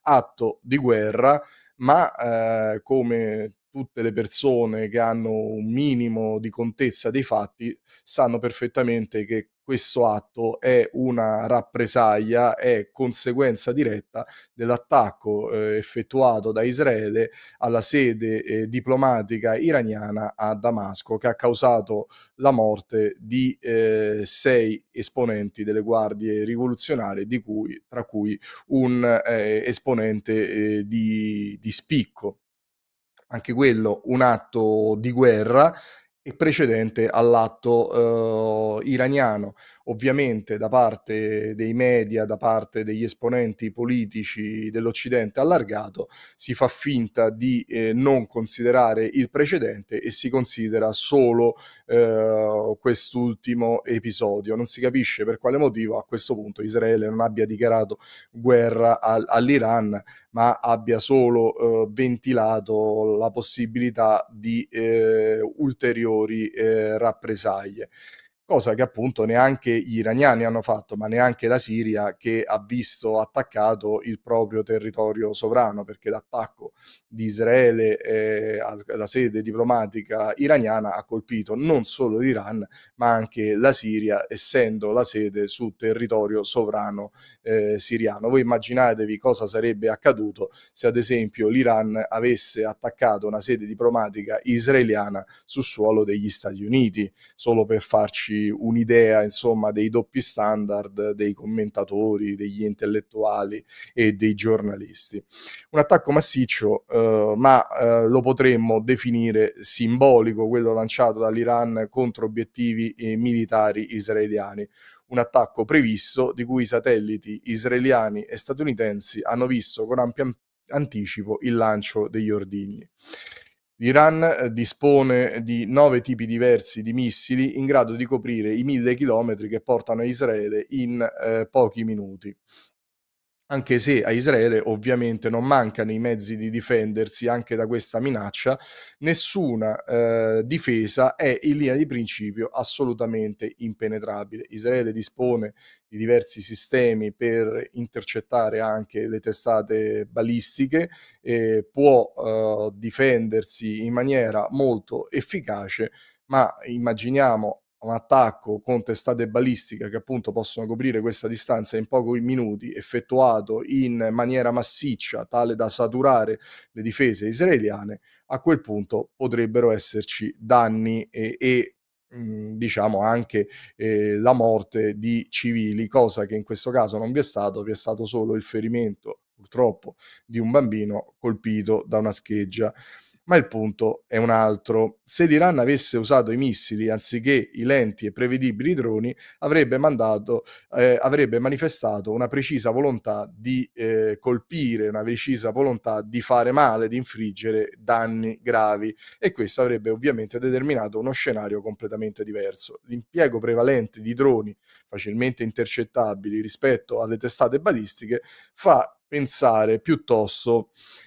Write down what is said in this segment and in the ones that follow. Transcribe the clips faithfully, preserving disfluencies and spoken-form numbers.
atto di guerra, ma eh, come tutte le persone che hanno un minimo di contezza dei fatti sanno perfettamente che questo atto è una rappresaglia, è conseguenza diretta dell'attacco eh, effettuato da Israele alla sede eh, diplomatica iraniana a Damasco, che ha causato la morte di eh, sei esponenti delle guardie rivoluzionarie, di cui, tra cui un eh, esponente eh, di, di spicco. Anche quello un atto di guerra e precedente all'atto eh, iraniano. Ovviamente da parte dei media, da parte degli esponenti politici dell'Occidente allargato, si fa finta di eh, non considerare il precedente e si considera solo eh, quest'ultimo episodio. Non si capisce per quale motivo a questo punto Israele non abbia dichiarato guerra al- all'Iran, ma abbia solo eh, ventilato la possibilità di eh, ulteriori eh, rappresaglie. Cosa che appunto neanche gli iraniani hanno fatto, ma neanche la Siria, che ha visto attaccato il proprio territorio sovrano, perché l'attacco di Israele eh, alla sede diplomatica iraniana ha colpito non solo l'Iran, ma anche la Siria, essendo la sede su territorio sovrano eh, siriano. Voi immaginatevi cosa sarebbe accaduto se ad esempio l'Iran avesse attaccato una sede diplomatica israeliana sul suolo degli Stati Uniti, solo per farci un'idea, insomma, dei doppi standard dei commentatori, degli intellettuali e dei giornalisti. Un attacco massiccio, eh, ma eh, lo potremmo definire simbolico, quello lanciato dall'Iran contro obiettivi eh, militari israeliani. Un attacco previsto di cui i satelliti israeliani e statunitensi hanno visto con ampio anticipo il lancio degli ordigni. L'Iran eh, dispone di nove tipi diversi di missili in grado di coprire i mille chilometri che portano a Israele in eh, pochi minuti. Anche se a Israele ovviamente non mancano i mezzi di difendersi anche da questa minaccia, nessuna eh, difesa è in linea di principio assolutamente impenetrabile. Israele dispone di diversi sistemi per intercettare anche le testate balistiche, eh, può eh, difendersi in maniera molto efficace, ma immaginiamo un attacco con testate balistiche che appunto possono coprire questa distanza in pochi minuti, effettuato in maniera massiccia, tale da saturare le difese israeliane, a quel punto potrebbero esserci danni e, e mh, diciamo anche eh, la morte di civili, cosa che in questo caso non vi è stato, vi è stato solo il ferimento purtroppo di un bambino colpito da una scheggia. Ma il punto è un altro. Se l'Iran avesse usato i missili anziché i lenti e prevedibili droni, avrebbe, mandato, eh, avrebbe manifestato una precisa volontà di eh, colpire, una precisa volontà di fare male, di infliggere danni gravi, e questo avrebbe ovviamente determinato uno scenario completamente diverso. L'impiego prevalente di droni facilmente intercettabili rispetto alle testate balistiche fa pensare piuttosto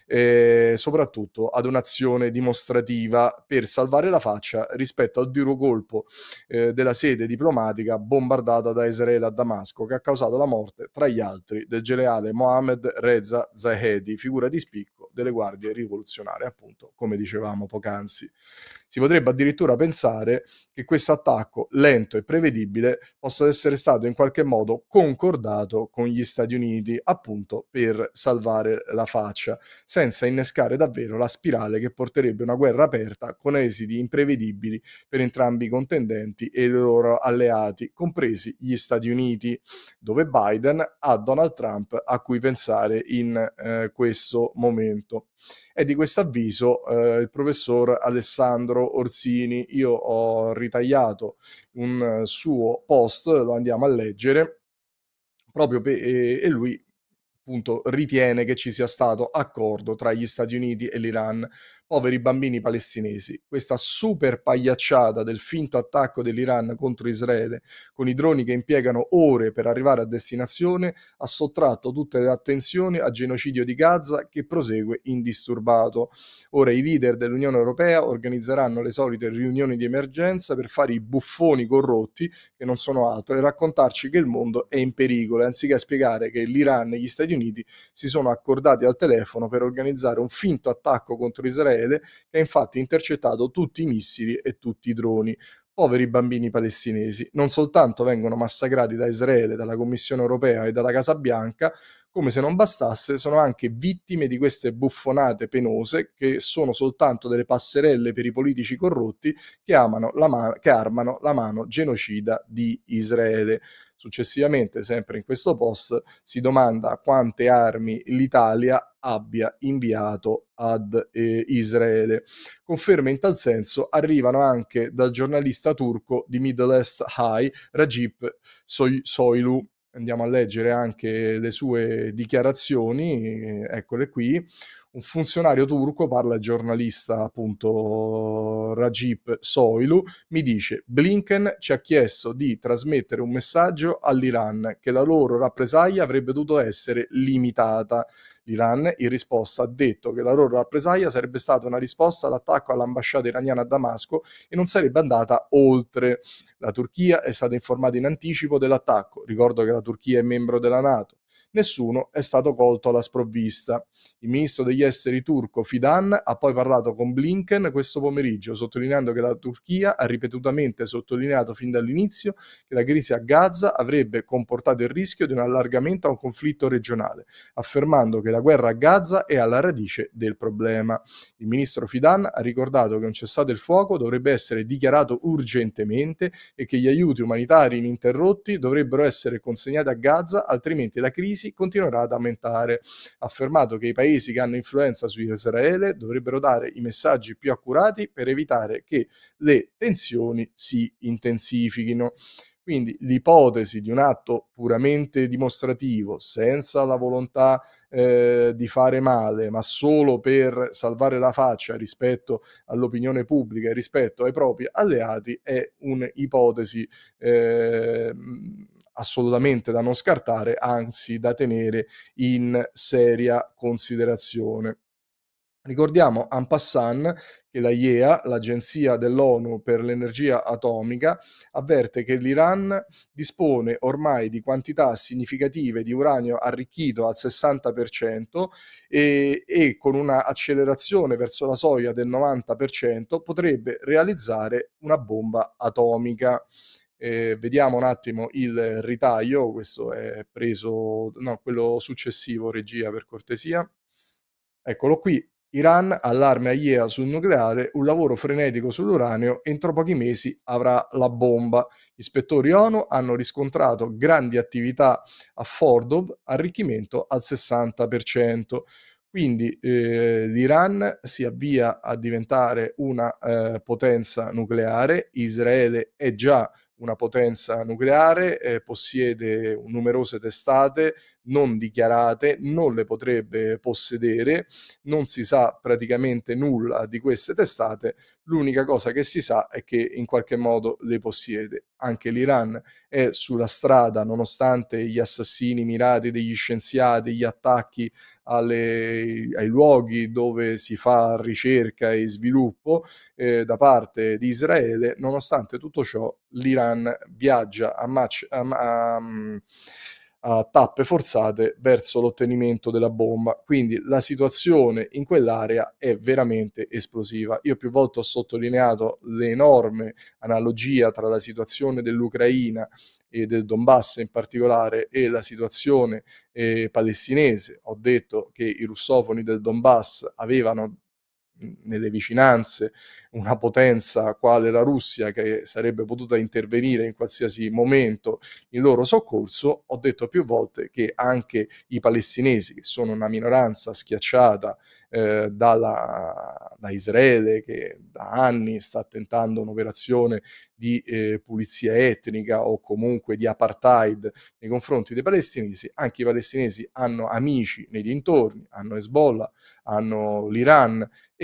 eh, soprattutto ad un'azione dimostrativa per salvare la faccia rispetto al duro colpo eh, della sede diplomatica bombardata da Israele a Damasco, che ha causato la morte, tra gli altri, del generale Mohammed Reza Zahedi, figura di spicco delle guardie rivoluzionarie, appunto, come dicevamo poc'anzi. Si potrebbe addirittura pensare che questo attacco lento e prevedibile possa essere stato in qualche modo concordato con gli Stati Uniti, appunto per salvare la faccia, senza innescare davvero la spirale che porterebbe una guerra aperta con esiti imprevedibili per entrambi i contendenti e i loro alleati, compresi gli Stati Uniti, dove Biden ha Donald Trump a cui pensare in eh, questo momento. È di questo avviso eh, il professor Alessandro Orsini. Io ho ritagliato un eh, suo post, lo andiamo a leggere, proprio per, e, e lui appunto ritiene che ci sia stato accordo tra gli Stati Uniti e l'Iran. Poveri bambini palestinesi, questa super pagliacciata del finto attacco dell'Iran contro Israele con i droni che impiegano ore per arrivare a destinazione ha sottratto tutte le attenzioni al genocidio di Gaza, che prosegue indisturbato. Ora i leader dell'Unione Europea organizzeranno le solite riunioni di emergenza per fare i buffoni corrotti, che non sono altro, e raccontarci che il mondo è in pericolo, anziché spiegare che l'Iran e gli Stati Stati Uniti si sono accordati al telefono per organizzare un finto attacco contro Israele che ha infatti intercettato tutti i missili e tutti i droni. Poveri bambini palestinesi, non soltanto vengono massacrati da Israele, dalla Commissione europea e dalla Casa Bianca, come se non bastasse, sono anche vittime di queste buffonate penose che sono soltanto delle passerelle per i politici corrotti che, amano la ma- che armano la mano genocida di Israele. Successivamente, sempre in questo post, si domanda quante armi l'Italia abbia inviato ad eh, Israele. Conferme in tal senso arrivano anche dal giornalista turco di Middle East Eye, Rajip Soy- Soylu. Andiamo a leggere anche le sue dichiarazioni, eh, eccole qui. Un funzionario turco, parla il giornalista appunto Rajip Soylu, mi dice: Blinken ci ha chiesto di trasmettere un messaggio all'Iran che la loro rappresaglia avrebbe dovuto essere limitata. L'Iran in risposta ha detto che la loro rappresaglia sarebbe stata una risposta all'attacco all'ambasciata iraniana a Damasco e non sarebbe andata oltre. La Turchia è stata informata in anticipo dell'attacco. Ricordo che la Turchia è membro della NATO. Nessuno è stato colto alla sprovvista. Il ministro degli esteri turco Fidan ha poi parlato con Blinken questo pomeriggio, sottolineando che la Turchia ha ripetutamente sottolineato fin dall'inizio che la crisi a Gaza avrebbe comportato il rischio di un allargamento a un conflitto regionale, affermando che la guerra a Gaza è alla radice del problema. Il ministro Fidan ha ricordato che un cessate il fuoco dovrebbe essere dichiarato urgentemente e che gli aiuti umanitari ininterrotti dovrebbero essere consegnati a Gaza, altrimenti la crisi continuerà ad aumentare. Ha affermato che i paesi che hanno influenza su Israele dovrebbero dare i messaggi più accurati per evitare che le tensioni si intensifichino. Quindi l'ipotesi di un atto puramente dimostrativo, senza la volontà eh, di fare male, ma solo per salvare la faccia rispetto all'opinione pubblica e rispetto ai propri alleati, è un'ipotesi eh, assolutamente da non scartare, anzi da tenere in seria considerazione. Ricordiamo en passant che la I E A, l'Agenzia dell'ONU per l'energia atomica, avverte che l'Iran dispone ormai di quantità significative di uranio arricchito al sessanta per cento e, e con una accelerazione verso la soglia del novanta per cento potrebbe realizzare una bomba atomica. Eh, vediamo un attimo il ritaglio, questo è preso, no, quello successivo, regia per cortesia. Eccolo qui. Iran allarme a I E A sul nucleare, un lavoro frenetico sull'uranio, entro pochi mesi avrà la bomba. Ispettori ONU hanno riscontrato grandi attività a Fordov, arricchimento al sessanta per cento. Quindi eh, l'Iran si avvia a diventare una eh, potenza nucleare, Israele è già una potenza nucleare, eh, possiede numerose testate non dichiarate, non le potrebbe possedere, non si sa praticamente nulla di queste testate, l'unica cosa che si sa è che in qualche modo le possiede. Anche l'Iran è sulla strada, nonostante gli assassini mirati degli scienziati, gli attacchi alle, ai luoghi dove si fa ricerca e sviluppo eh, da parte di Israele, nonostante tutto ciò l'Iran viaggia a, match, a, a, a tappe forzate verso l'ottenimento della bomba. Quindi la situazione in quell'area è veramente esplosiva. Io più volte ho sottolineato l'enorme analogia tra la situazione dell'Ucraina e del Donbass in particolare e la situazione eh, palestinese. Ho detto che i russofoni del Donbass avevano nelle vicinanze una potenza quale la Russia che sarebbe potuta intervenire in qualsiasi momento in loro soccorso. Ho detto più volte che anche i palestinesi, che sono una minoranza schiacciata eh, dalla, da Israele, che da anni sta tentando un'operazione di eh, pulizia etnica o comunque di apartheid nei confronti dei palestinesi, anche i palestinesi hanno amici nei dintorni, hanno Hezbollah, hanno l'Iran, e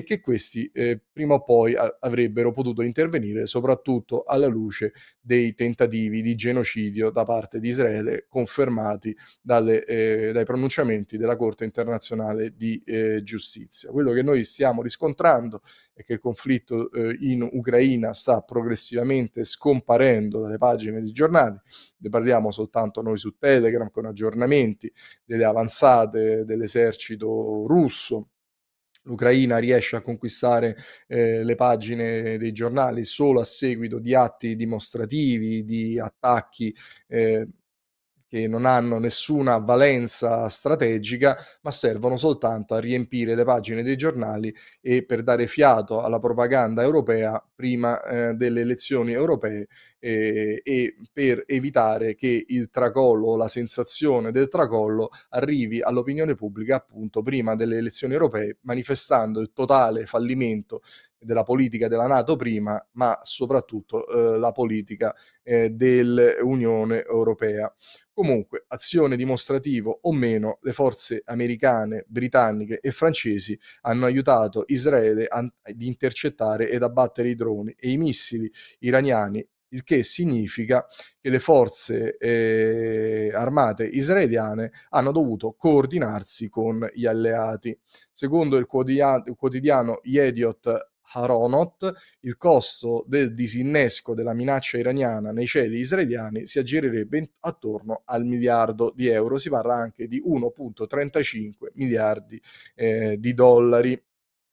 che questi eh, prima o poi a- avrebbero potuto intervenire, soprattutto alla luce dei tentativi di genocidio da parte di Israele confermati dalle, eh, dai pronunciamenti della Corte internazionale di eh, giustizia. Quello che noi stiamo riscontrando è che il conflitto eh, in Ucraina sta progressivamente scomparendo dalle pagine di giornali, ne parliamo soltanto noi su Telegram con aggiornamenti delle avanzate dell'esercito russo. L'Ucraina riesce a conquistare eh, le pagine dei giornali solo a seguito di atti dimostrativi, di attacchi eh, che non hanno nessuna valenza strategica, ma servono soltanto a riempire le pagine dei giornali e per dare fiato alla propaganda europea prima eh, delle elezioni europee eh, e per evitare che il tracollo o la sensazione del tracollo arrivi all'opinione pubblica appunto prima delle elezioni europee, manifestando il totale fallimento della politica della NATO prima, ma soprattutto eh, la politica eh, dell'Unione Europea. Comunque, azione dimostrativo o meno, le forze americane, britanniche e francesi hanno aiutato Israele ad intercettare ed abbattere i droni e i missili iraniani, il che significa che le forze eh, armate israeliane hanno dovuto coordinarsi con gli alleati. Secondo il quotidiano, il quotidiano Yediot Haronot, il costo del disinnesco della minaccia iraniana nei cieli israeliani si aggirerebbe attorno al miliardo di euro, si parla anche di uno virgola trentacinque miliardi eh, di dollari.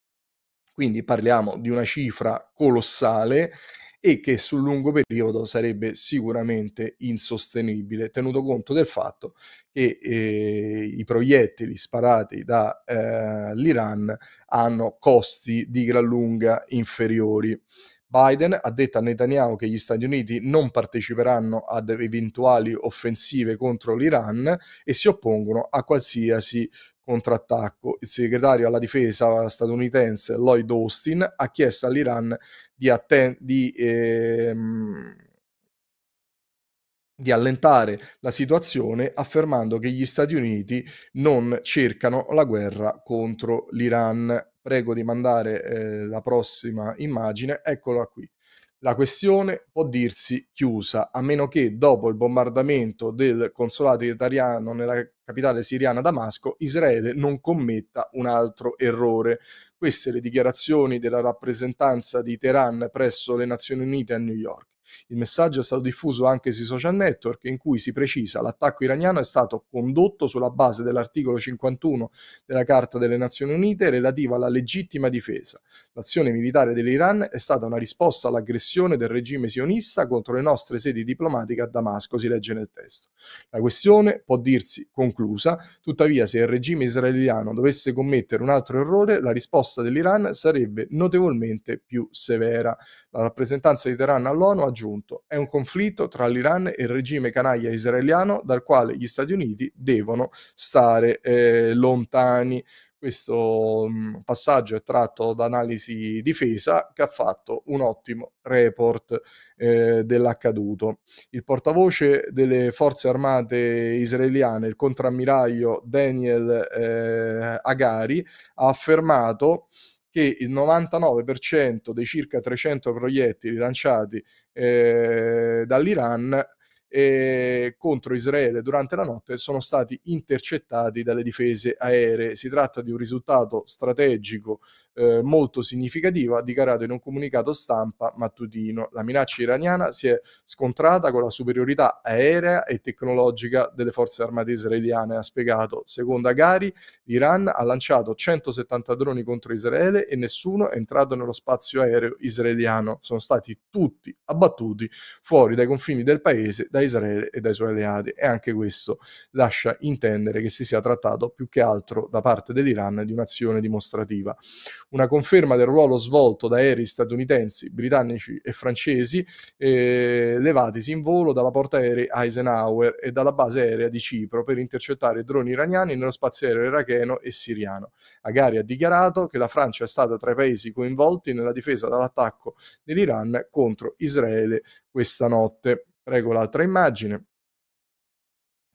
Quindi parliamo di una cifra colossale e che sul lungo periodo sarebbe sicuramente insostenibile, tenuto conto del fatto che eh, i proiettili sparati dall'Iran eh, hanno costi di gran lunga inferiori. Biden ha detto a Netanyahu che gli Stati Uniti non parteciperanno ad eventuali offensive contro l'Iran e si oppongono a qualsiasi contrattacco. Il segretario alla difesa statunitense Lloyd Austin ha chiesto all'Iran di, atten- di, ehm, di allentare la situazione, affermando che gli Stati Uniti non cercano la guerra contro l'Iran. Prego di mandare eh, la prossima immagine, eccola qui. La questione può dirsi chiusa, a meno che dopo il bombardamento del consolato italiano nella capitale siriana Damasco, Israele non commetta un altro errore. Queste le dichiarazioni della rappresentanza di Teheran presso le Nazioni Unite a New York. Il messaggio è stato diffuso anche sui social network in cui si precisa l'attacco iraniano è stato condotto sulla base dell'articolo cinquantuno della Carta delle Nazioni Unite relativa alla legittima difesa. L'azione militare dell'Iran è stata una risposta all'aggressione del regime sionista contro le nostre sedi diplomatiche a Damasco, si legge nel testo. La questione può dirsi conclusa, tuttavia se il regime israeliano dovesse commettere un altro errore, la risposta dell'Iran sarebbe notevolmente più severa. La rappresentanza di Teheran all'ONU ha aggiunto: è un conflitto tra l'Iran e il regime canaglia israeliano dal quale gli Stati Uniti devono stare eh, lontani. Questo mh, passaggio è tratto da Analisi Difesa, che ha fatto un ottimo report eh, dell'accaduto. Il portavoce delle forze armate israeliane, il contrammiraglio Daniel eh, Agari, ha affermato che il novantanove per cento dei circa trecento proiettili lanciati eh, dall'Iran eh, contro Israele durante la notte sono stati intercettati dalle difese aeree. Si tratta di un risultato strategico eh, molto significativo, ha dichiarato in un comunicato stampa mattutino. La minaccia iraniana si è scontrata con la superiorità aerea e tecnologica delle forze armate israeliane, ha spiegato. Secondo Agari, l'Iran ha lanciato centosettanta droni contro Israele e nessuno è entrato nello spazio aereo israeliano. Sono stati tutti abbattuti fuori dai confini del paese da Israele e dai suoi alleati, e anche questo lascia intendere che si sia trattato più che altro da parte dell'Iran di un'azione dimostrativa. Una conferma del ruolo svolto da aerei statunitensi, britannici e francesi eh, levatisi in volo dalla portaerei Eisenhower e dalla base aerea di Cipro per intercettare droni iraniani nello spazio aereo iracheno e siriano. Agari ha dichiarato che la Francia è stata tra i paesi coinvolti nella difesa dall'attacco dell'Iran contro Israele questa notte. Prego l'altra immagine.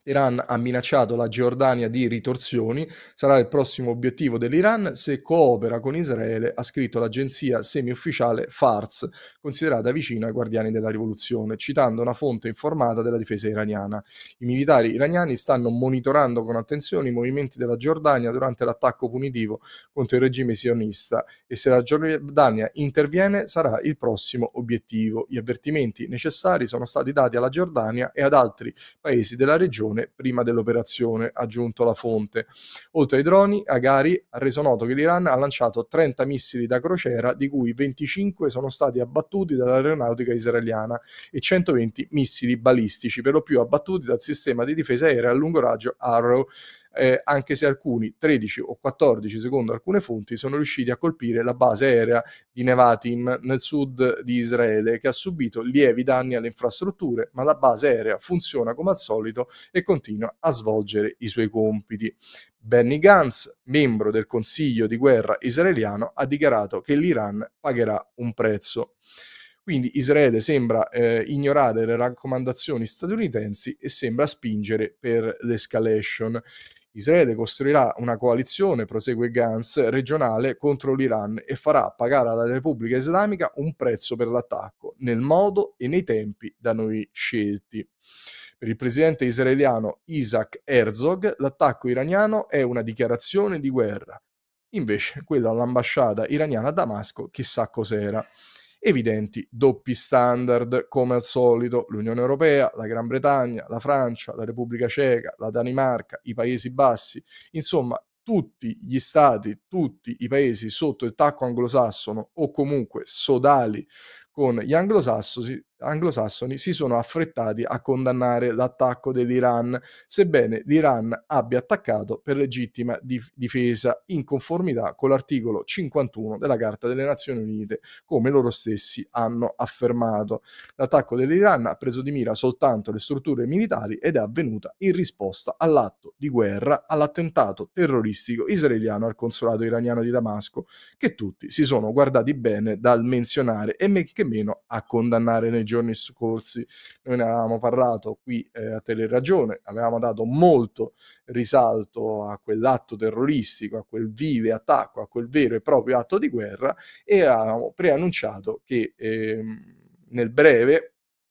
Teheran ha minacciato la Giordania di ritorsioni, sarà il prossimo obiettivo dell'Iran se coopera con Israele, ha scritto l'agenzia semi-ufficiale Fars, considerata vicina ai guardiani della rivoluzione, citando una fonte informata della difesa iraniana. I militari iraniani stanno monitorando con attenzione i movimenti della Giordania durante l'attacco punitivo contro il regime sionista e se la Giordania interviene sarà il prossimo obiettivo. Gli avvertimenti necessari sono stati dati alla Giordania e ad altri paesi della regione prima dell'operazione, ha aggiunto la fonte. Oltre ai droni, Agari ha reso noto che l'Iran ha lanciato trenta missili da crociera, di cui venticinque sono stati abbattuti dall'aeronautica israeliana e centoventi missili balistici, per lo più abbattuti dal sistema di difesa aerea a lungo raggio Arrow, eh, anche se alcuni, tredici o quattordici secondo alcune fonti, sono riusciti a colpire la base aerea di Nevatim nel sud di Israele, che ha subito lievi danni alle infrastrutture, ma la base aerea funziona come al solito e continua a svolgere i suoi compiti. Benny Gantz, membro del Consiglio di guerra israeliano, ha dichiarato che l'Iran pagherà un prezzo. Quindi Israele sembra eh, ignorare le raccomandazioni statunitensi e sembra spingere per l'escalation. Israele costruirà una coalizione, prosegue Gantz, regionale contro l'Iran e farà pagare alla Repubblica Islamica un prezzo per l'attacco, nel modo e nei tempi da noi scelti. Per il presidente israeliano Isaac Herzog, l'attacco iraniano è una dichiarazione di guerra. Invece, quello all'ambasciata iraniana a Damasco, chissà cos'era. Evidenti doppi standard, come al solito, l'Unione Europea, la Gran Bretagna, la Francia, la Repubblica Ceca, la Danimarca, i Paesi Bassi, insomma tutti gli stati, tutti i paesi sotto il tacco anglosassono o comunque sodali con gli anglosassoni, anglosassoni si sono affrettati a condannare l'attacco dell'Iran, sebbene l'Iran abbia attaccato per legittima dif- difesa in conformità con l'articolo cinquantuno della Carta delle Nazioni Unite, come loro stessi hanno affermato. L'attacco dell'Iran ha preso di mira soltanto le strutture militari ed è avvenuta in risposta all'atto di guerra, all'attentato terroristico israeliano al consolato iraniano di Damasco, che tutti si sono guardati bene dal menzionare e men che meno a condannare nei giorni scorsi. Noi ne avevamo parlato qui eh, a Teleragione, avevamo dato molto risalto a quell'atto terroristico, a quel vile attacco, a quel vero e proprio atto di guerra e avevamo preannunciato che ehm, nel breve,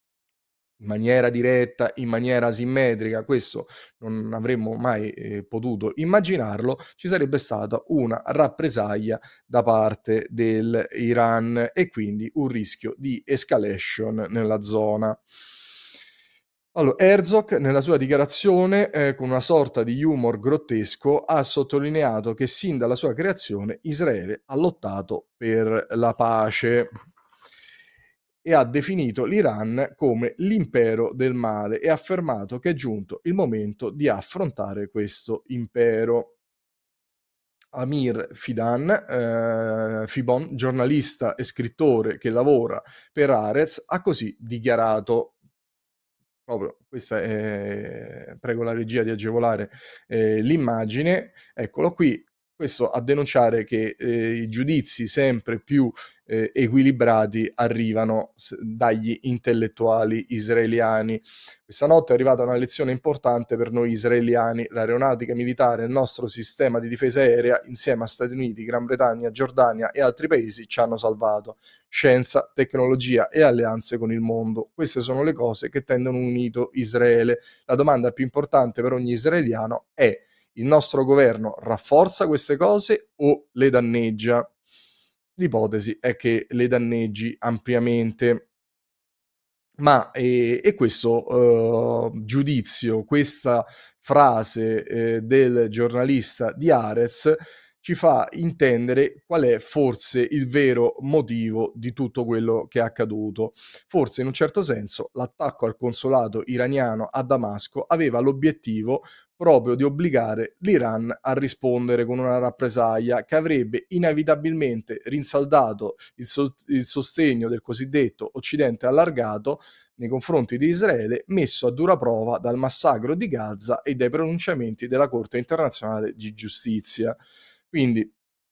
in maniera diretta, in maniera asimmetrica, questo non avremmo mai eh, potuto immaginarlo, ci sarebbe stata una rappresaglia da parte dell'Iran e quindi un rischio di escalation nella zona. Allora, Herzog, nella sua dichiarazione, eh, con una sorta di humor grottesco, ha sottolineato che sin dalla sua creazione Israele ha lottato per la pace e ha definito l'Iran come l'impero del male e ha affermato che è giunto il momento di affrontare questo impero. Amir Fidan, eh, Fibon, giornalista e scrittore che lavora per Haaretz, ha così dichiarato. Proprio questa è, prego la regia di agevolare eh, l'immagine, eccolo qui, questo a denunciare che eh, i giudizi sempre più eh, equilibrati arrivano s- dagli intellettuali israeliani. Questa notte è arrivata una lezione importante per noi israeliani, l'aeronautica militare, il nostro sistema di difesa aerea, insieme a Stati Uniti, Gran Bretagna, Giordania e altri paesi ci hanno salvato. Scienza, tecnologia e alleanze con il mondo. Queste sono le cose che tendono unito Israele. La domanda più importante per ogni israeliano è: il nostro governo rafforza queste cose o le danneggia? L'ipotesi è che le danneggi ampiamente. Ma e, e questo uh, giudizio, questa frase eh, del giornalista di Haaretz ci fa intendere qual è forse il vero motivo di tutto quello che è accaduto. Forse in un certo senso l'attacco al consolato iraniano a Damasco aveva l'obiettivo proprio di obbligare l'Iran a rispondere con una rappresaglia che avrebbe inevitabilmente rinsaldato il, so- il sostegno del cosiddetto Occidente allargato nei confronti di Israele, messo a dura prova dal massacro di Gaza e dai pronunciamenti della Corte internazionale di giustizia. Quindi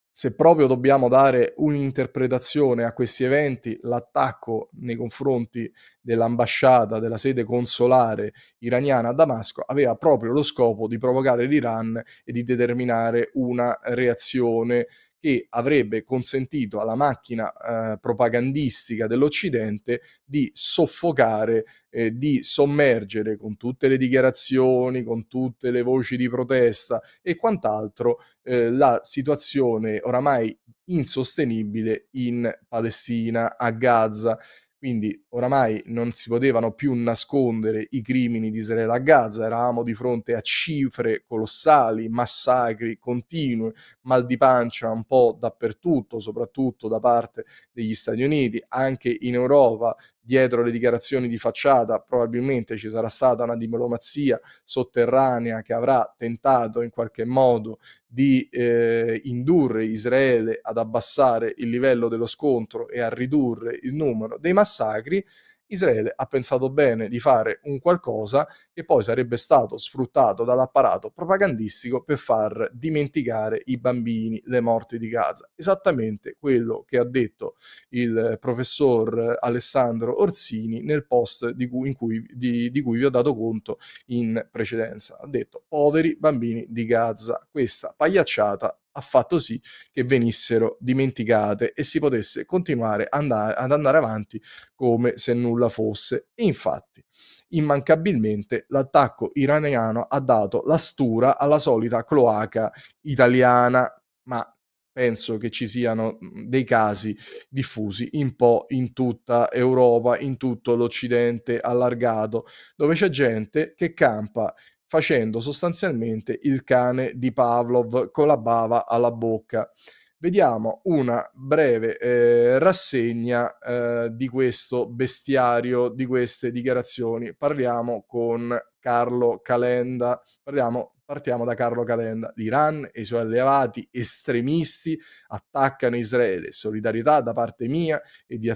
Se proprio dobbiamo dare un'interpretazione a questi eventi, l'attacco nei confronti dell'ambasciata, della sede consolare iraniana a Damasco, aveva proprio lo scopo di provocare l'Iran e di determinare una reazione che avrebbe consentito alla macchina eh, propagandistica dell'Occidente di soffocare, eh, di sommergere con tutte le dichiarazioni, con tutte le voci di protesta e quant'altro eh, la situazione oramai insostenibile in Palestina, a Gaza. Quindi oramai non si potevano più nascondere i crimini di Israele a Gaza, eravamo di fronte a cifre colossali, massacri continui, mal di pancia un po' dappertutto, soprattutto da parte degli Stati Uniti, anche in Europa, dietro le dichiarazioni di facciata probabilmente ci sarà stata una diplomazia sotterranea che avrà tentato in qualche modo di eh, indurre Israele ad abbassare il livello dello scontro e a ridurre il numero dei massacri. Israele ha pensato bene di fare un qualcosa che poi sarebbe stato sfruttato dall'apparato propagandistico per far dimenticare i bambini, le morti di Gaza. Esattamente quello che ha detto il professor Alessandro Orsini nel post di cui, in cui, di, di cui vi ho dato conto in precedenza. Ha detto: poveri bambini di Gaza. Questa pagliacciata ha fatto sì che venissero dimenticate e si potesse continuare andare, ad andare avanti come se nulla fosse. E infatti, immancabilmente, l'attacco iraniano ha dato la stura alla solita cloaca italiana, ma penso che ci siano dei casi diffusi un po' in tutta Europa, in tutto l'Occidente allargato, dove c'è gente che campa facendo sostanzialmente il cane di Pavlov con la bava alla bocca. Vediamo una breve eh, rassegna eh, di questo bestiario, di queste dichiarazioni. Parliamo con Carlo Calenda, parliamo, partiamo da Carlo Calenda. L'Iran e i suoi alleati estremisti attaccano Israele. Solidarietà da parte mia e di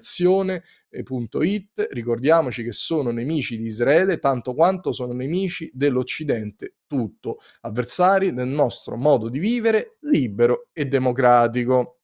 azione.it. Ricordiamoci che sono nemici di Israele tanto quanto sono nemici dell'Occidente tutto, avversari del nostro modo di vivere libero e democratico.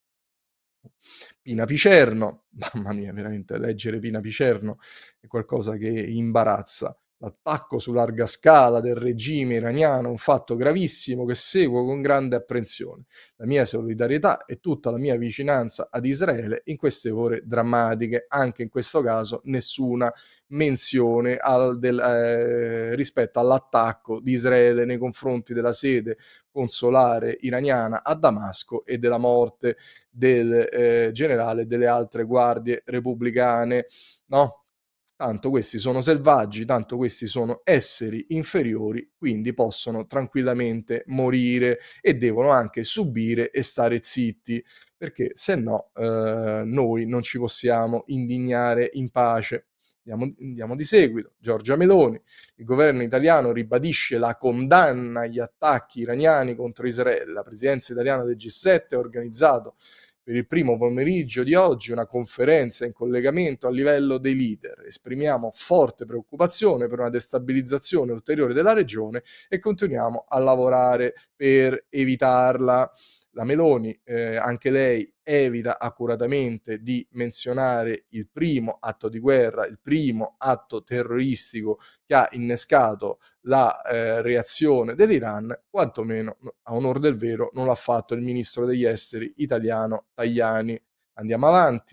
Pina Picerno, mamma mia, veramente leggere Pina Picerno è qualcosa che imbarazza. L'attacco su larga scala del regime iraniano è un fatto gravissimo che seguo con grande apprensione. La mia solidarietà e tutta la mia vicinanza ad Israele in queste ore drammatiche. Anche in questo caso nessuna menzione al del, eh, rispetto all'attacco di Israele nei confronti della sede consolare iraniana a Damasco e della morte del eh, generale e delle altre guardie repubblicane, no? Tanto questi sono selvaggi, tanto questi sono esseri inferiori, quindi possono tranquillamente morire e devono anche subire e stare zitti, perché se no eh, noi non ci possiamo indignare in pace. Andiamo, andiamo di seguito. Giorgia Meloni: il governo italiano ribadisce la condanna agli attacchi iraniani contro Israele. La presidenza italiana del G sette ha organizzato per il primo pomeriggio di oggi una conferenza in collegamento a livello dei leader. Esprimiamo forte preoccupazione per una destabilizzazione ulteriore della regione e continuiamo a lavorare per evitarla. La Meloni, eh, anche lei, evita accuratamente di menzionare il primo atto di guerra, il primo atto terroristico che ha innescato la eh, reazione dell'Iran, quantomeno a onor del vero non l'ha fatto il ministro degli esteri italiano Tajani. Andiamo avanti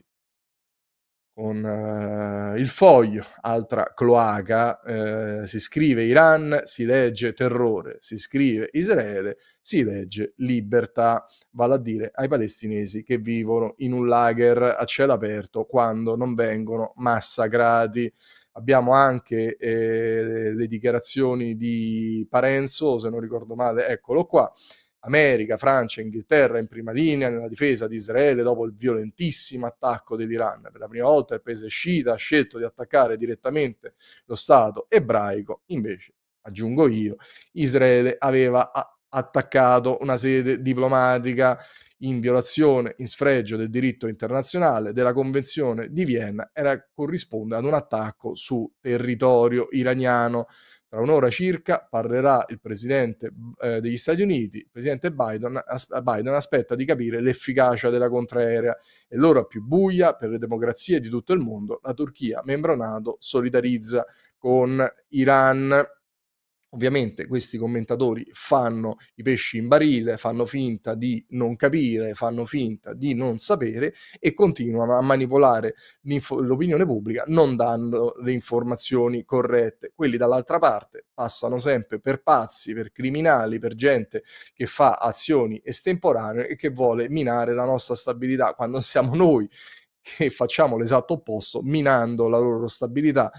con eh, il Foglio, altra cloaca, eh, si scrive Iran, si legge terrore, si scrive Israele, si legge libertà, vale a dire ai palestinesi che vivono in un lager a cielo aperto quando non vengono massacrati. Abbiamo anche eh, le dichiarazioni di Parenzo, se non ricordo male, eccolo qua. America, Francia e Inghilterra in prima linea nella difesa di Israele dopo il violentissimo attacco dell'Iran. Per la prima volta il paese sciita ha scelto di attaccare direttamente lo Stato ebraico, invece, aggiungo io, Israele aveva attaccato una sede diplomatica in violazione, in sfregio del diritto internazionale, della Convenzione di Vienna, era, corrisponde ad un attacco su territorio iraniano. Tra un'ora circa parlerà il presidente eh, degli Stati Uniti, il presidente Biden, as- Biden aspetta di capire l'efficacia della contraerea. È l'ora più buia per le democrazie di tutto il mondo. La Turchia, membro NATO, solidarizza con Iran. Ovviamente questi commentatori fanno i pesci in barile, fanno finta di non capire, fanno finta di non sapere e continuano a manipolare l'opinione pubblica non dando le informazioni corrette. Quelli dall'altra parte passano sempre per pazzi, per criminali, per gente che fa azioni estemporanee e che vuole minare la nostra stabilità, quando siamo noi che facciamo l'esatto opposto, minando la loro stabilità.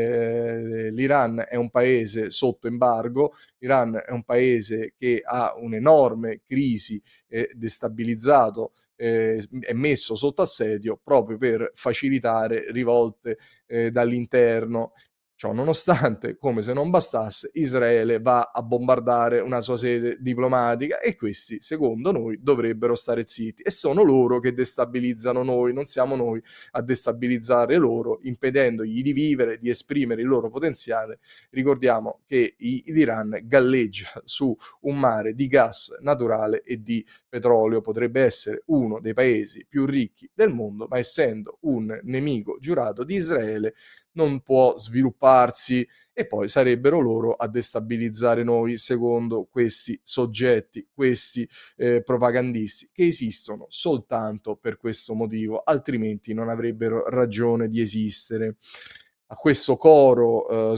Eh, L'Iran è un paese sotto embargo, l'Iran è un paese che ha un'enorme crisi, eh, destabilizzato, eh, è messo sotto assedio proprio per facilitare rivolte eh, dall'interno. Ciò nonostante, come se non bastasse, Israele va a bombardare una sua sede diplomatica e questi, secondo noi, dovrebbero stare zitti. E sono loro che destabilizzano noi, non siamo noi a destabilizzare loro, impedendogli di vivere, di esprimere il loro potenziale. Ricordiamo che l'Iran galleggia su un mare di gas naturale e di petrolio, potrebbe essere uno dei paesi più ricchi del mondo, ma essendo un nemico giurato di Israele non può svilupparsi e poi sarebbero loro a destabilizzare noi, secondo questi soggetti, questi eh, propagandisti che esistono soltanto per questo motivo, altrimenti non avrebbero ragione di esistere. A questo coro eh,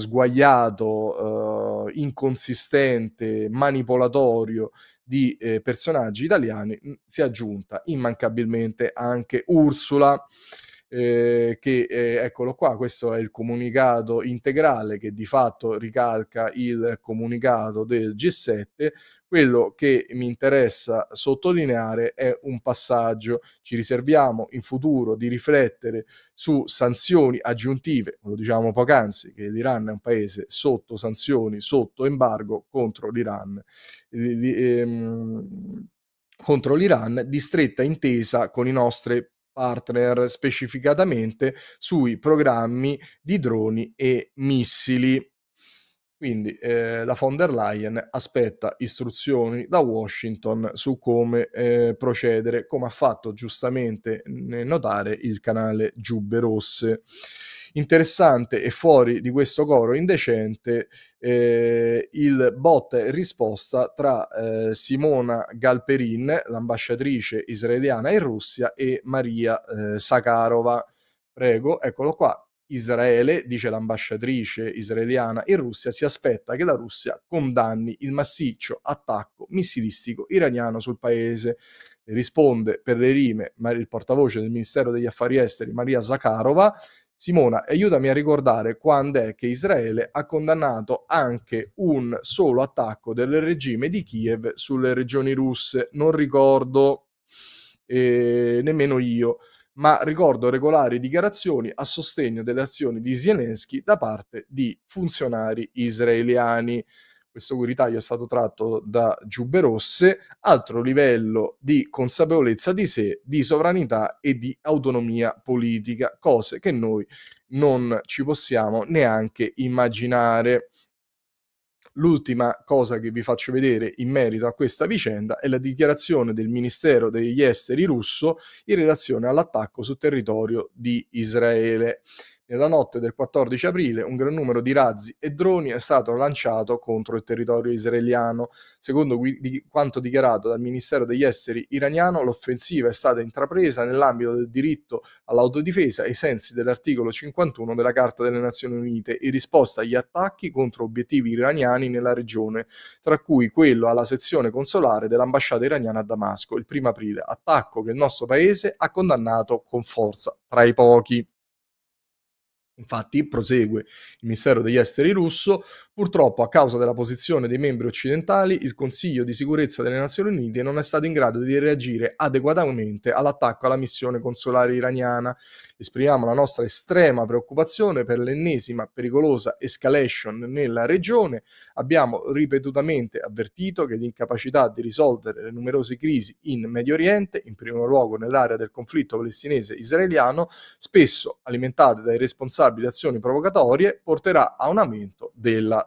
sguaiato, eh, inconsistente, manipolatorio di eh, personaggi italiani mh, si è aggiunta immancabilmente anche Ursula, eh, che eh, eccolo qua, questo è il comunicato integrale che di fatto ricalca il comunicato del G sette. Quello che mi interessa sottolineare è un passaggio: ci riserviamo in futuro di riflettere su sanzioni aggiuntive, lo diciamo poc'anzi, che l'Iran è un paese sotto sanzioni, sotto embargo contro l'Iran, ehm, contro l'Iran, di stretta intesa con i nostri partner, specificatamente sui programmi di droni e missili. Quindi eh, la von der Leyen aspetta istruzioni da Washington su come eh, procedere, come ha fatto giustamente notare il canale Giubbe Rosse. Interessante e fuori di questo coro indecente eh, il botta e risposta tra eh, Simona Galperin, l'ambasciatrice israeliana in Russia, e Maria eh, Sakharova. Prego, eccolo qua. Israele, dice l'ambasciatrice israeliana in Russia, si aspetta che la Russia condanni il massiccio attacco missilistico iraniano sul paese. Risponde per le rime il portavoce del Ministero degli Affari Esteri Maria Zakharova. Simona, aiutami a ricordare quando è che Israele ha condannato anche un solo attacco del regime di Kiev sulle regioni russe. Non ricordo, eh, nemmeno io, ma ricordo regolari dichiarazioni a sostegno delle azioni di Zelensky da parte di funzionari israeliani. Questo cui ritaglio è stato tratto da Giubbe Rosse. Altro livello di consapevolezza di sé, di sovranità e di autonomia politica, cose che noi non ci possiamo neanche immaginare. L'ultima cosa che vi faccio vedere in merito a questa vicenda è la dichiarazione del Ministero degli Esteri russo in relazione all'attacco sul territorio di Israele. Nella notte del quattordici aprile un gran numero di razzi e droni è stato lanciato contro il territorio israeliano. Secondo di quanto dichiarato dal Ministero degli Esteri iraniano, l'offensiva è stata intrapresa nell'ambito del diritto all'autodifesa ai sensi dell'articolo cinquantuno della Carta delle Nazioni Unite, in risposta agli attacchi contro obiettivi iraniani nella regione, tra cui quello alla sezione consolare dell'ambasciata iraniana a Damasco il primo aprile, attacco che il nostro paese ha condannato con forza, tra i pochi. Infatti, prosegue il Ministero degli Esteri russo, purtroppo a causa della posizione dei membri occidentali, il Consiglio di sicurezza delle Nazioni Unite non è stato in grado di reagire adeguatamente all'attacco alla missione consolare iraniana. Esprimiamo la nostra estrema preoccupazione per l'ennesima pericolosa escalation nella regione. Abbiamo ripetutamente avvertito che l'incapacità di risolvere le numerose crisi in Medio Oriente, in primo luogo nell'area del conflitto palestinese-israeliano, spesso alimentate dai responsabili azioni provocatorie, porterà a un aumento della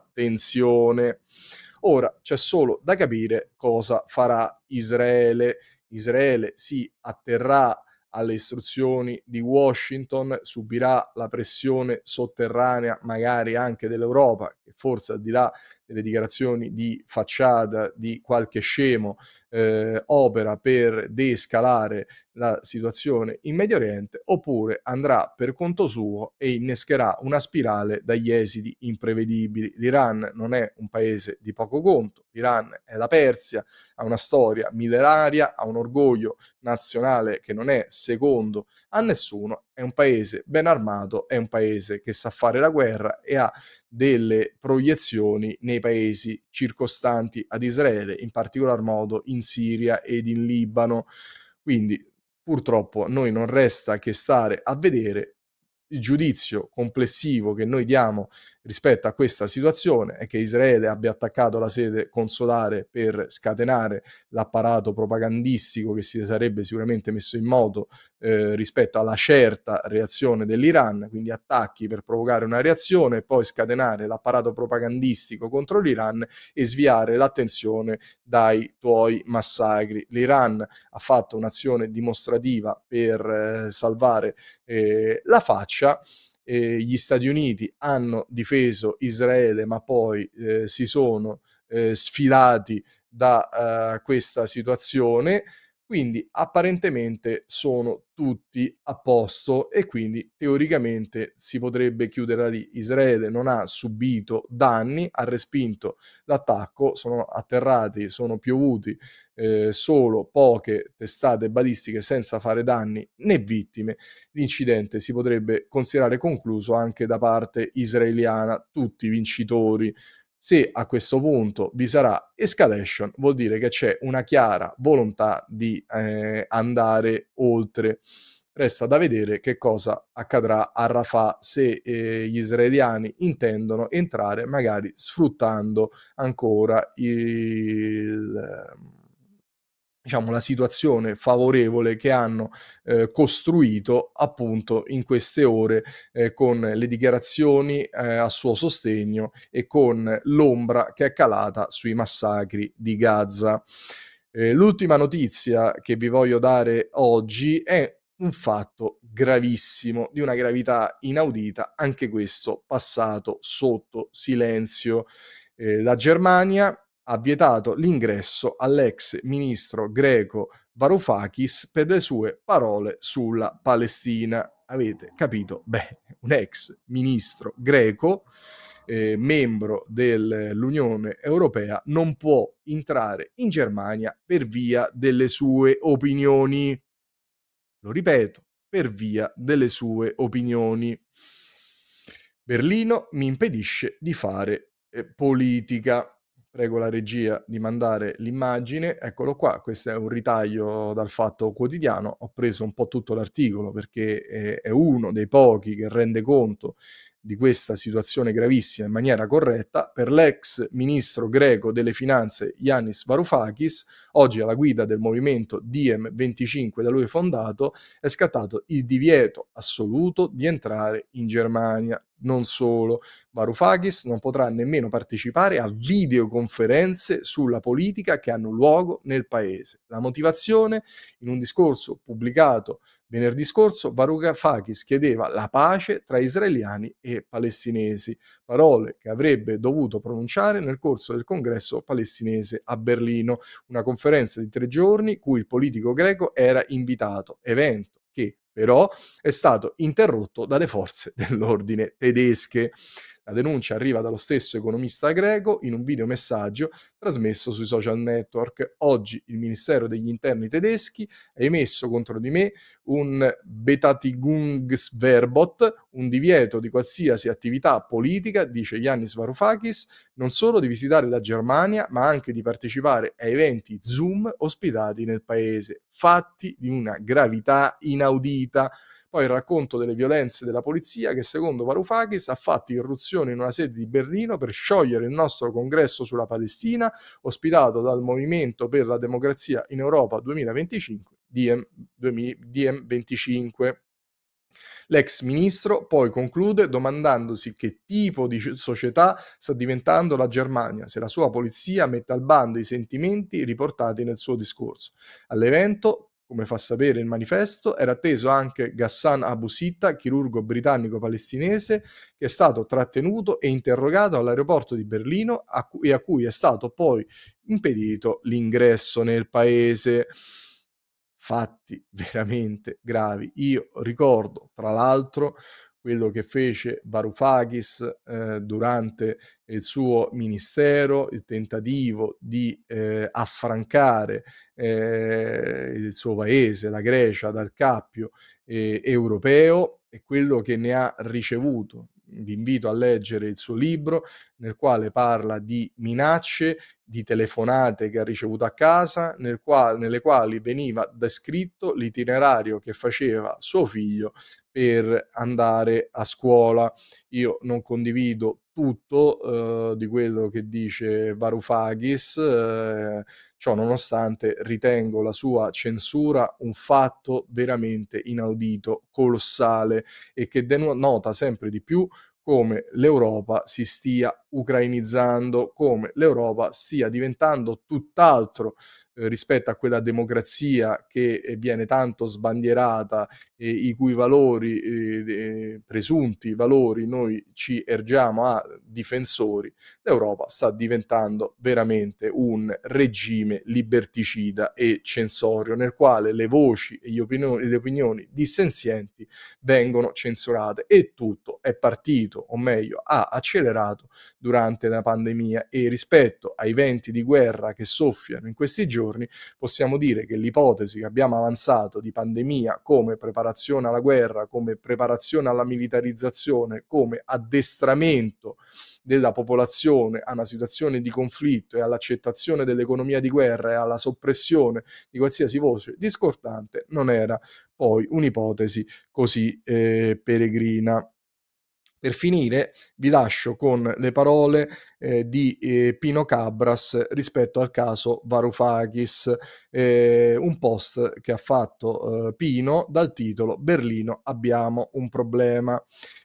tensione. Ora c'è solo da capire cosa farà Israele. Israele si atterrà alle istruzioni di Washington, subirà la pressione sotterranea magari anche dell'Europa, che forse al di là delle dichiarazioni di facciata di qualche scemo eh, opera per deescalare la situazione in Medio Oriente, oppure andrà per conto suo e innescherà una spirale dagli esiti imprevedibili. L'Iran non è un paese di poco conto, l'Iran è la Persia, ha una storia millenaria, ha un orgoglio nazionale che non è secondo a nessuno, è un paese ben armato, è un paese che sa fare la guerra e ha delle proiezioni nei paesi circostanti ad Israele, in particolar modo in Siria ed in Libano. Quindi purtroppo a noi non resta che stare a vedere. Il giudizio complessivo che noi diamo rispetto a questa situazione è che Israele abbia attaccato la sede consolare per scatenare l'apparato propagandistico che si sarebbe sicuramente messo in moto eh, rispetto alla certa reazione dell'Iran, quindi attacchi per provocare una reazione e poi scatenare l'apparato propagandistico contro l'Iran e sviare l'attenzione dai tuoi massacri. L'Iran ha fatto un'azione dimostrativa per eh, salvare eh, la faccia. Eh, gli Stati Uniti hanno difeso Israele, ma poi eh, si sono eh, sfilati da eh, questa situazione. Quindi apparentemente sono tutti a posto e quindi teoricamente si potrebbe chiudere lì. Israele non ha subito danni, ha respinto l'attacco, sono atterrati, sono piovuti eh, solo poche testate balistiche senza fare danni né vittime. L'incidente si potrebbe considerare concluso anche da parte israeliana, tutti vincitori. Se a questo punto vi sarà escalation, vuol dire che c'è una chiara volontà di eh, andare oltre. Resta da vedere che cosa accadrà a Rafah se eh, gli israeliani intendono entrare, magari sfruttando ancora il, diciamo, la situazione favorevole che hanno eh, costruito appunto in queste ore eh, con le dichiarazioni eh, a suo sostegno e con l'ombra che è calata sui massacri di Gaza. Eh, l'ultima notizia che vi voglio dare oggi è un fatto gravissimo, di una gravità inaudita, anche questo passato sotto silenzio. Eh, la Germania ha vietato l'ingresso all'ex ministro greco Varoufakis per le sue parole sulla Palestina. Avete capito? Beh, un ex ministro greco, eh, membro dell'Unione Europea, non può entrare in Germania per via delle sue opinioni. Lo ripeto, per via delle sue opinioni. Berlino mi impedisce di fare eh, politica. Prego la regia di mandare l'immagine. Eccolo qua, questo è un ritaglio dal Fatto Quotidiano. Ho preso un po' tutto l'articolo perché è, è uno dei pochi che rende conto di questa situazione gravissima in maniera corretta. Per l'ex ministro greco delle finanze Yannis Varoufakis, oggi alla guida del movimento D M venticinque da lui fondato, è scattato il divieto assoluto di entrare in Germania. Non solo, Varoufakis non potrà nemmeno partecipare a videoconferenze sulla politica che hanno luogo nel paese. La motivazione? In un discorso pubblicato venerdì scorso, Varoufakis chiedeva la pace tra israeliani e palestinesi, parole che avrebbe dovuto pronunciare nel corso del congresso palestinese a Berlino, una conferenza di tre giorni cui il politico greco era invitato, evento che però è stato interrotto dalle forze dell'ordine tedesche. La denuncia arriva dallo stesso economista greco in un videomessaggio trasmesso sui social network. Oggi il Ministero degli Interni tedeschi ha emesso contro di me un Betätigungsverbot, un divieto di qualsiasi attività politica, dice Yannis Varoufakis, non solo di visitare la Germania, ma anche di partecipare a eventi Zoom ospitati nel paese. Fatti di una gravità inaudita. Poi il racconto delle violenze della polizia che secondo Varoufakis ha fatto irruzione in una sede di Berlino per sciogliere il nostro congresso sulla Palestina, ospitato dal Movimento per la Democrazia in Europa duemilaventicinque, D M, D M venticinque. L'ex ministro poi conclude domandandosi che tipo di società sta diventando la Germania se la sua polizia mette al bando i sentimenti riportati nel suo discorso. All'evento, come fa sapere il manifesto, era atteso anche Ghassan Abu Sitta, chirurgo britannico-palestinese, che è stato trattenuto e interrogato all'aeroporto di Berlino a cui, e a cui è stato poi impedito l'ingresso nel paese. Fatti veramente gravi. Io ricordo, tra l'altro, quello che fece Varoufakis eh, durante il suo ministero, il tentativo di eh, affrancare eh, il suo paese, la Grecia, dal cappio eh, europeo e quello che ne ha ricevuto. Vi invito a leggere il suo libro nel quale parla di minacce, di telefonate che ha ricevuto a casa, nel qual- nelle quali veniva descritto l'itinerario che faceva suo figlio per andare a scuola. Io non condivido tutto eh, di quello che dice Varoufakis, eh, ciò nonostante ritengo la sua censura un fatto veramente inaudito, colossale e che denota sempre di più come l'Europa si stia ucrainizzando, come l'Europa stia diventando tutt'altro eh, rispetto a quella democrazia che eh, viene tanto sbandierata e i cui valori, eh, eh, presunti valori, noi ci ergiamo a difensori. L'Europa sta diventando veramente un regime liberticida e censorio nel quale le voci e gli opinioni, le opinioni dissenzienti vengono censurate e tutto è partito, o meglio, ha accelerato durante la pandemia e rispetto ai venti di guerra che soffiano in questi giorni possiamo dire che l'ipotesi che abbiamo avanzato di pandemia come preparazione alla guerra, come preparazione alla militarizzazione, come addestramento della popolazione a una situazione di conflitto e all'accettazione dell'economia di guerra e alla soppressione di qualsiasi voce discordante non era poi un'ipotesi così eh, peregrina. Per finire, vi lascio con le parole eh, di eh, Pino Cabras rispetto al caso Varoufakis, eh, un post che ha fatto eh, Pino dal titolo Berlino abbiamo un problema.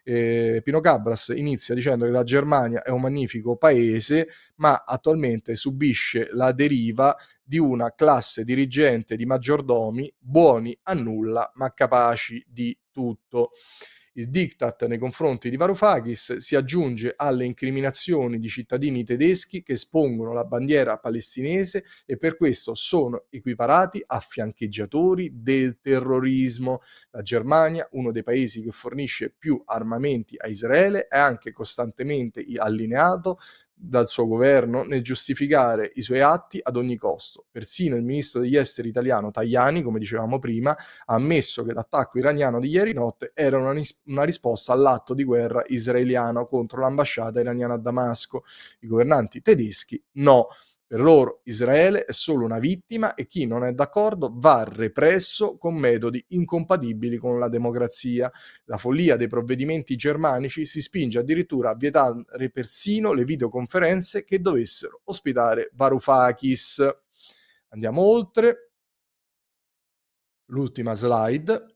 Eh, Pino Cabras inizia dicendo che la Germania è un magnifico paese, ma attualmente subisce la deriva di una classe dirigente di maggiordomi buoni a nulla ma capaci di tutto. Il diktat nei confronti di Varoufakis si aggiunge alle incriminazioni di cittadini tedeschi che espongono la bandiera palestinese e per questo sono equiparati a fiancheggiatori del terrorismo. La Germania, uno dei paesi che fornisce più armamenti a Israele, è anche costantemente allineato dal suo governo nel giustificare i suoi atti ad ogni costo. Persino il ministro degli esteri italiano Tajani, come dicevamo prima, ha ammesso che l'attacco iraniano di ieri notte era una, nis- una risposta all'atto di guerra israeliano contro l'ambasciata iraniana a Damasco. I governanti tedeschi no. Per loro Israele è solo una vittima e chi non è d'accordo va represso con metodi incompatibili con la democrazia. La follia dei provvedimenti germanici si spinge addirittura a vietare persino le videoconferenze che dovessero ospitare Varoufakis. Andiamo oltre. L'ultima slide.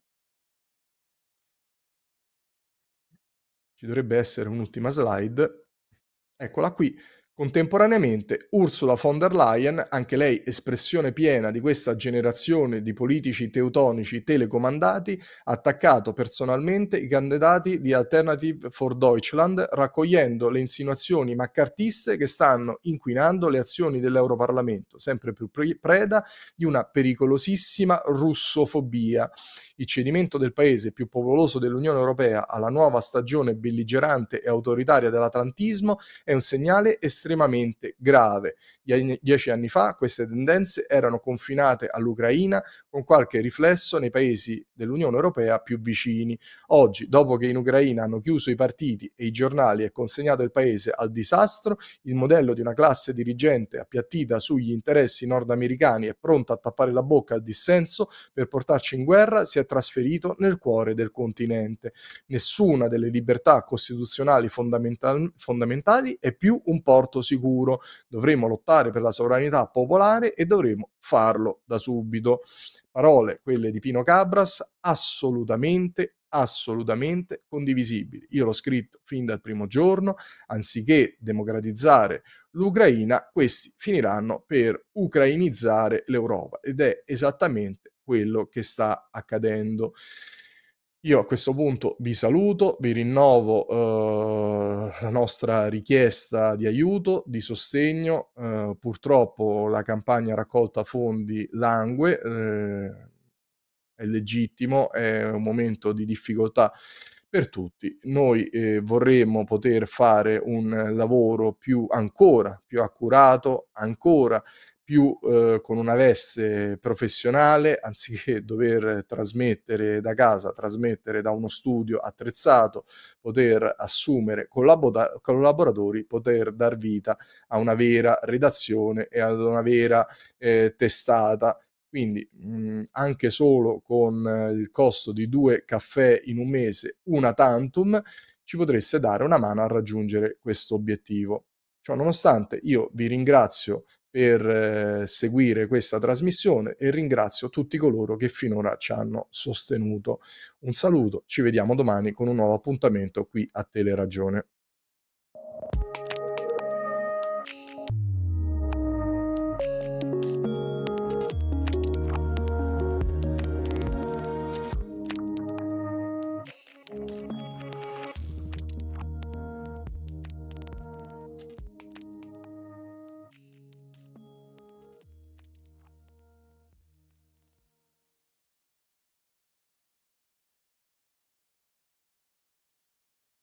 Ci dovrebbe essere un'ultima slide. Eccola qui. Contemporaneamente Ursula von der Leyen, anche lei espressione piena di questa generazione di politici teutonici telecomandati, ha attaccato personalmente i candidati di Alternative for Deutschland, raccogliendo le insinuazioni maccartiste che stanno inquinando le azioni dell'Europarlamento, sempre più preda di una pericolosissima russofobia. Il cedimento del paese più popoloso dell'Unione Europea alla nuova stagione belligerante e autoritaria dell'atlantismo è un segnale estremamente grave. Dieci anni fa queste tendenze erano confinate all'Ucraina con qualche riflesso nei paesi dell'Unione Europea più vicini. Oggi, dopo che in Ucraina hanno chiuso i partiti e i giornali e consegnato il paese al disastro, il modello di una classe dirigente appiattita sugli interessi nordamericani e pronta a tappare la bocca al dissenso per portarci in guerra si è trasferito nel cuore del continente. Nessuna delle libertà costituzionali fondamental- fondamentali è più un porto sicuro. Dovremo lottare per la sovranità popolare e dovremo farlo da subito. Parole, quelle di Pino Cabras, assolutamente assolutamente condivisibili. Io l'ho scritto fin dal primo giorno, anziché democratizzare l'Ucraina, questi finiranno per ucrainizzare l'Europa ed è esattamente quello che sta accadendo. Io a questo punto vi saluto, vi rinnovo, uhm, la nostra richiesta di aiuto, di sostegno. Uhm, purtroppo la campagna raccolta fondi langue, uhm, è legittimo, è un momento di difficoltà per tutti. Noi, ehm, vorremmo poter fare un lavoro più ancora più accurato, ancora più, uhm, con una veste professionale, anziché dover trasmettere da casa, trasmettere da uno studio attrezzato, poter assumere collaboda collaboratori, poter dar vita a una vera redazione e ad una vera, ehm, testata. Quindi, mhmm, anche solo con il costo di due caffè in un mese, una tantum, ci potreste dare una mano a raggiungere questo obiettivo. Ciò nonostante io vi ringrazio per seguire questa trasmissione e ringrazio tutti coloro che finora ci hanno sostenuto. Un saluto, ci vediamo domani con un nuovo appuntamento qui a Teleragione.